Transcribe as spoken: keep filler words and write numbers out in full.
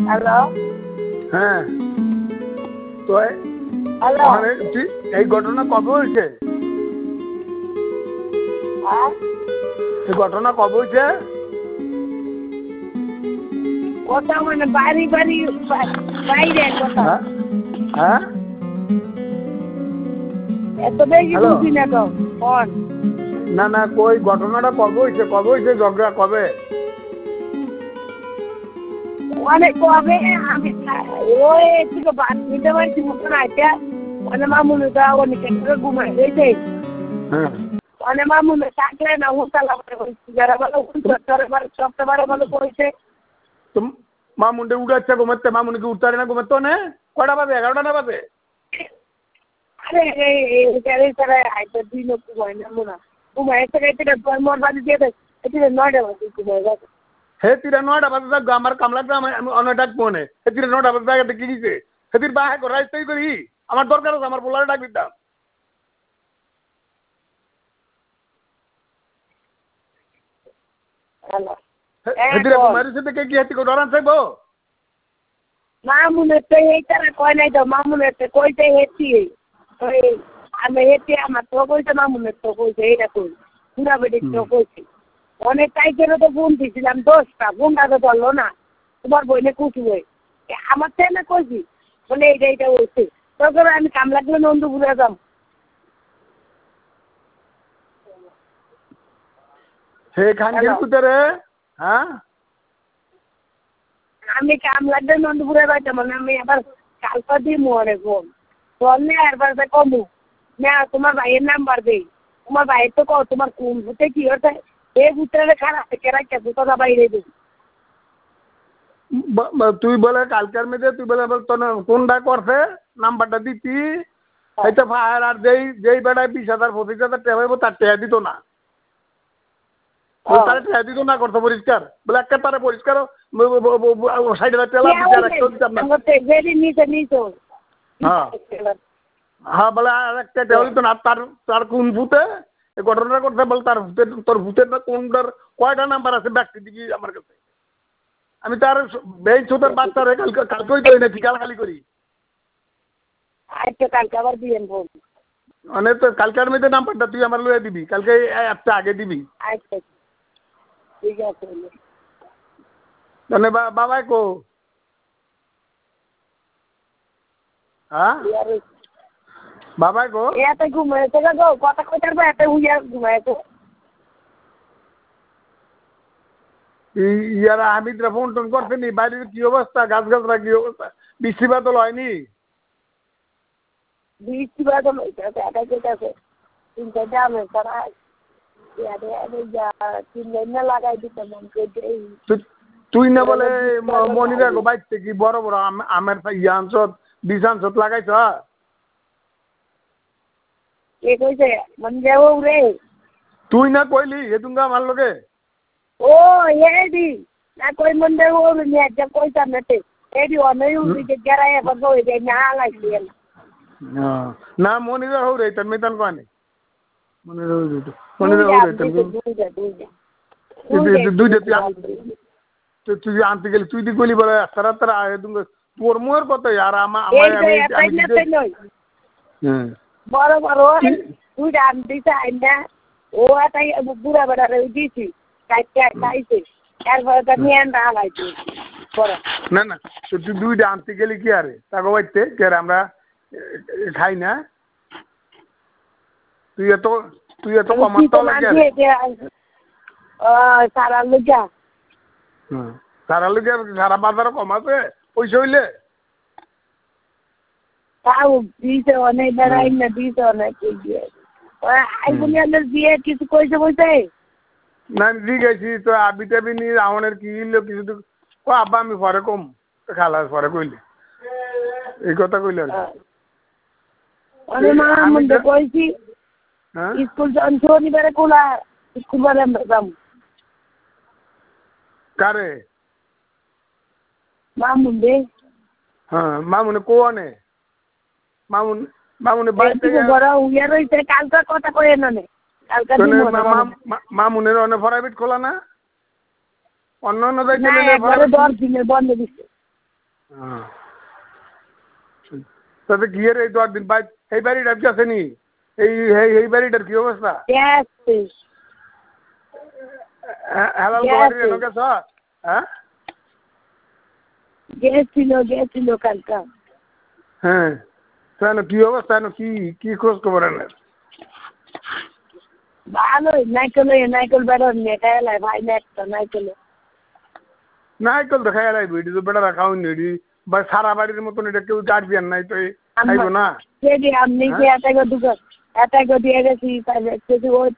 Hello হ্যাঁ তো hello ওখানে এই ঘটনা কবে হয়েছে? হ্যাঁ এই ঘটনা কবে হয়েছে? কথা মানে বাড়ি বাড়ি বাইরে কথা হ্যাঁ হ্যাঁ এত বেশি বুঝি না তো ফোন না না কই ঘটনাটা কবে হয়েছে? কবে হয়েছে ঝগড়া কবে? অনেক কবে আমি ওই থেকে বাদ নিতে পারছি মতন আছে মানে মামুনিটা অনেক ঘুমাই গেছে হ্যাঁ মানে মামুনি থাকলে না উঠালা যারা ভালো সপ্তাহে ভালো করেছে তো মামুনটা উঠাচ্ছে ঘুমাচ্ছে, মামুনিকে উঠতে পারে না ঘুমাতো না? কয়টা বাজে? এগারোটা না বাজে? আরে এই তারা আইতে দুই লোক ঘুমায় না মোনা ঘুমায় একটা গাইতে মোর বাড়ি দিয়ে দেয় এটা নয়টা বাজে ঘুমায় গেছে হে তিরা নয়টা বাজে যাক আমার কামলা গ্রাম আমি অনেক ডাক মনে হে তিরা নয়টা বাজে জায়গাতে কি দিছে সেদিন বাহে করে রাইতেই করি আমার দরকার আছে আমার বলারে ডাক দিতাম হ্যালো হেদিরে কুমারী সাথে কে কি হাতি করে ডরান থাকবো মামুনের তো এই তারা কয় নাই তো মামুনের তো কইতে হেঁটি ওই আমি হেঁটে আমার তো কইছে মামুনের তো কইছে এইটা কই পুরা বেটির তো কইছে অনেক টাইপেরও তো ফোন দিয়েছিলাম দশটা ফোনটা তো ধরলো না তোমার বইনে কুচি বই আমার তো না কইছি বলে এইটা এইটা হয়েছে তখন আমি কাম লাগলে নন্দপুরে যাম হে খানগির ভিতরে হ্যাঁ আমি কাম লাগলে নন্দপুরে যাইতাম মানে আমি আবার কালকা দিই মরে ফোন বললে একবার কমু না তোমার ভাইয়ের নাম্বার দেই তোমার ভাইয়ের তো কও তোমার কোন ভূতে কি হচ্ছে এই ভূতের খারাপ কেরাইতে ভূতটা বাইরে দিই তুই বলে কালকের মেয়েদের তুই বলে তোর কোনটা করছে নাম্বারটা দিতি হয়তো ফায়ার আর যেই যেই বেড়ায় বিশ হাজার পঁচিশ হাজার টাকা হইব তার টাকা দিত না তারা টাকা দিত না করতো পরিষ্কার বলে একটা তারা পরিষ্কার ষাট হাজার টাকা হ্যাঁ হ্যাঁ বলে আর একটা টাকা দিত না তার তার কোন ভূতে এই ঘটনাটা করতে বলে তার ভূতের তোর ভূতের না কোনটার কয়টা নাম্বার আছে ব্যক্তি দিবি আমার কাছে আমি তার বেশ ছোটার বাচ্চারে কালকে কালকেই করি না বিকাল খালি করি আচ্ছা কালকে আবার দিয়েন ফোন মানে তো কালকের মধ্যে নাম্বারটা তুই আমার লয়ে দিবি কালকে একটা আগে দিবি আচ্ছা ঠিক আছে মানে বাবাই কো হ্যাঁ বাবাই কো এত ঘুমাইছে গো কথা কইতার পর এত উইয়া ঘুমাইছে ইয়ারা হামিদরা ফোন টোন করছেনি বাড়ির কি অবস্থা গাছ গাছরা কি অবস্থা বৃষ্টি বাদল হয়নি বৃষ্টি বাদল হইতেছে এটা যেতেছে তিনটা দামে তারা তিন লাইন লাগাই দিতে মন করে তুই না বলে মনিরা গো বাইতে কি বড় বড় আমের ইয়া আনছত বীজ আনছত লাগাইছ কে কইছে মনিরা ও রে তুই না কইলি হেতুঙ্গা আমার লগে ও এডি না কই মনিরা ও নি আজ কইতা নতে এডি অনই উড়ি যে গরায় বগো এ না লাগাইছি না মনিরা হো রে তন মেতন কোনে মনিরা হো রে মনিরা হো রে তন দুইটা দুইটা দুইটা তুই তুই আনতে গেলি তুই দি কইলি বলে তারা তারা হেতুঙ্গা তোর মোর কত यार আমা আমার আমি হ্যাঁ বড় বড় তুই দাম দিতে আইনা ও আতাই বুড়া বড়া রে দিছি কাইতে খাইছে এরপর তো নিয়ে না লাইছে বড় না না তুই দুইটা আনতে গেলি কি আরে তাগো বাইতে কে আমরা খাই না তুই এত তুই এত কমাতো লাগে ও সারা লুজা হুম সারা লুজা সারা বাজার কমাছে পয়সা হইলে তাও দিছে অনেক বেড়াই না দিছে অনেক দিয়ে আই বুনিয়াদের দিয়ে কিছু কইছে কইছে না দি গেছি তো আবি টাবি নি রাউনের কি হইলো কিছু ও আব্বা আমি পরে কম খালাস পরে কইলি এই কথা কইলে আরে মা মন্দ কইছি স্কুল জন শনিবারে কোলা স্কুল বারে যাম কারে মামুন্ডে হ্যাঁ মামুনে কোনে মামুন মামুনে বাইতে বড় উইয়া রইছে কালকা কথা কই এনে কালকা দিন মামুনের অনে প্রাইভেট খোলা না অন্য অন্য যাইতে না একবারে দশ দিনের বন্ধ দিছে তাতে কি এর এই দশ দিন বাই এই বাড়িটা কি আছে নি এই এই বাড়িটার কি অবস্থা হালাল বাড়ি এনে গেছ হ্যাঁ গেছিল গেছিল কালকা হ্যাঁ কেন কি অবস্থা কি কি খোঁজ খবর এনে ভালোই নাইকেল নাইকেল বেড়ার নিয়ে খাইলাই ভাই না একটা নাইকেল নাইকেল তো খাইলাই এটি তো বেড়া রাখাও নেই বা সারা বাড়ির মতন এটা কেউ গার্জিয়ান নাই তো খাইব না আপনি কি এটাকে দুটো এটাকে দিয়ে গেছি